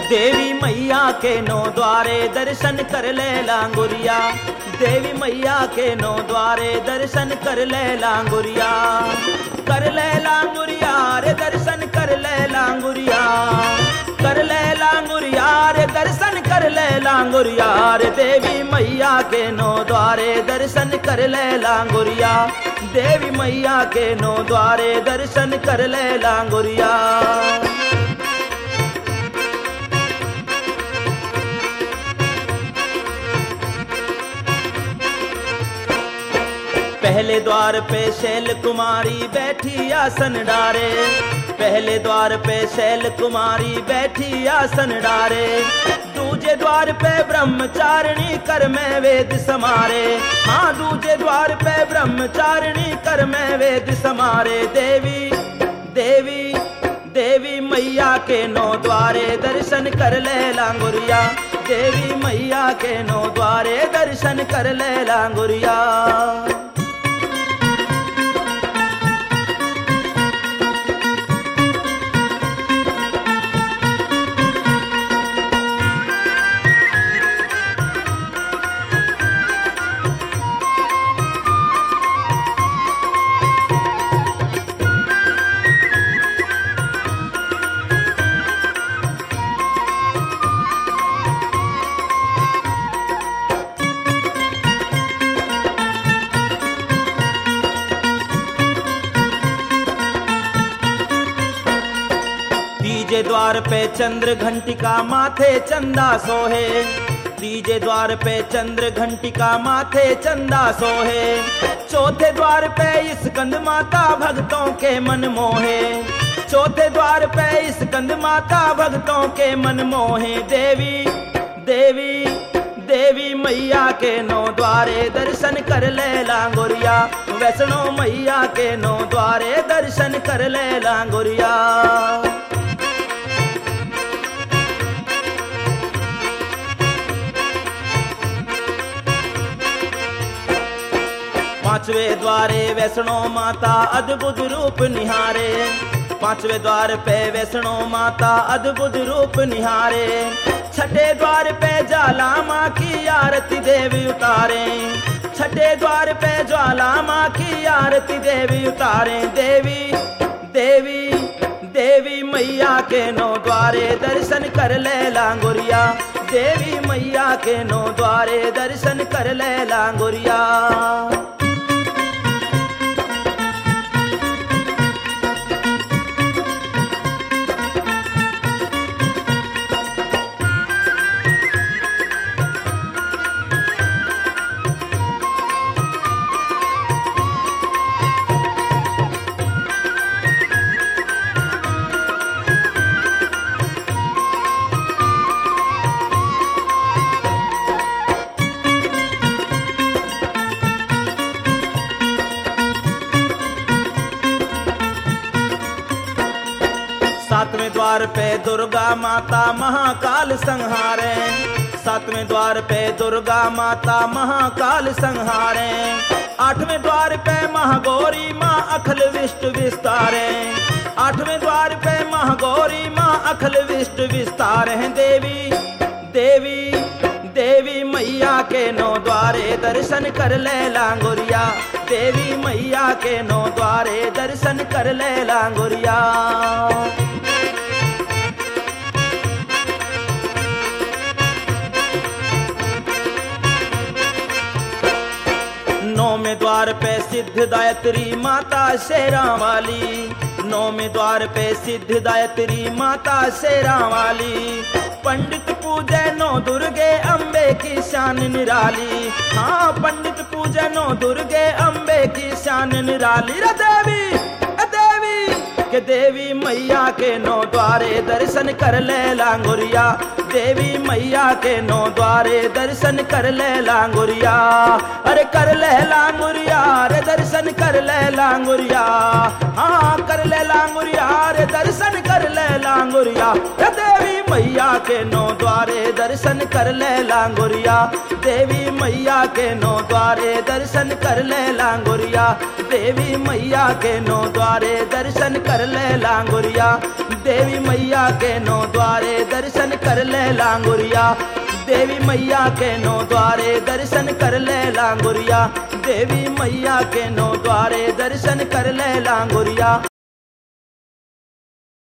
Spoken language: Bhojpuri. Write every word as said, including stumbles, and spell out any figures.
देवी मैया के नौ द्वारे दर्शन कर ले लांगुरिया, देवी मैया के नौ द्वारे दर्शन कर ले लांगुरिया, कर ले लांगुरिया रे दर्शन कर ले लांगुरिया, कर ले लांगुरिया रे दर्शन कर ले लांगुरिया रे, देवी मैया के नौ द्वारे दर्शन कर ले लांगुरिया, देवी मैया के नौ द्वारे दर्शन कर ले लांगुरिया। पहले द्वार पे शैल कुमारी बैठी आसन डारे, पहले द्वार पे शैल कुमारी बैठी आसन डारे, दूजे द्वार पे ब्रह्मचारिणी कर में वेद समारे, हाँ दूजे द्वार पे ब्रह्मचारिणी कर में वेद समारे, देवी देवी देवी मैया के नौ द्वारे दर्शन कर ले लांगुरिया, देवी मैया के नौ द्वारे दर्शन कर ले लांगुरिया। तीजे द्वार पे चंद्र घंटिका माथे चंदा सोहे, तीजे द्वार पे चंद्र घंटिका माथे चंदा सोहे, चौथे द्वार पे स्कंद माता भक्तों के मन मोहे, चौथे द्वार पे स्कंद माता भक्तों के मन मोहे, देवी देवी देवी मैया के नौ द्वारे दर्शन कर ले लांगुरिया, वैष्णो मैया के नौ द्वारे दर्शन कर ले लांगुरिया। पांचवें द्वारे वैष्णो माता अद्भुत रूप निहारे, पांचवें द्वार पे वैष्णो माता अद्भुत रूप निहारे, छठे द्वार पे ज्वाला माँ की आरती देवी उतारे, छठे द्वार पे ज्वाला माँ की आरती देवी उतारे, देवी देवी देवी मैया के नौ द्वारे दर्शन कर ले लांगुरिया, देवी मैया के नौ द्वारे दर्शन कर ले लांगुरिया। सातवें द्वार पे दुर्गा माता महाकाल संहारे, सातवें द्वार पे दुर्गा माता महाकाल संहारे, आठवें द्वार पे महागौरी माँ अखिल विष्ट विस्तारे, आठवें द्वार पे महागौरी माँ अखिल विष्ट विस्तार हैं, देवी देवी देवी मैया के नौ द्वारे दर्शन कर ले लांगुरिया, देवी मैया के नौ द्वारे दर्शन कर ले लांगुरिया। नौवें द्वार पे सिद्धदायत्री माता शेरा वाली, नौवें द्वार पे सिद्धदायत्री माता शेरा वाली, पंडित पूजे नौ दुर्गे अम्बे की शान निराली, हाँ पंडित पूजे नौ दुर्गे अम्बे की शान निराली, रे देवी देवी के देवी मैया के नौ द्वारे दर्शन कर ले लांगुरिया, देवी मैया के नौ द्वारे दर्शन कर ले लांगुरिया। अरे कर ले लांगुरिया रे दर्शन कर ले लांगुरिया, हाँ कर ले लांगुरिया रे दर्शन कर ले लांगुरिया। देवी मैया के नौ द्वारे दर्शन कर ले लांगुरिया, देवी मैया के नौ द्वारे दर्शन कर ले लांगुरिया, देवी मैया के नौ द्वारे दर्शन कर ले लांगुरिया, देवी मैया के नौ द्वारे दर्शन कर ले लांगुरिया, देवी मैया के नौ द्वारे दर्शन कर ले लांगुरिया, देवी मैया के नौ द्वारे दर्शन कर ले लांगुरिया।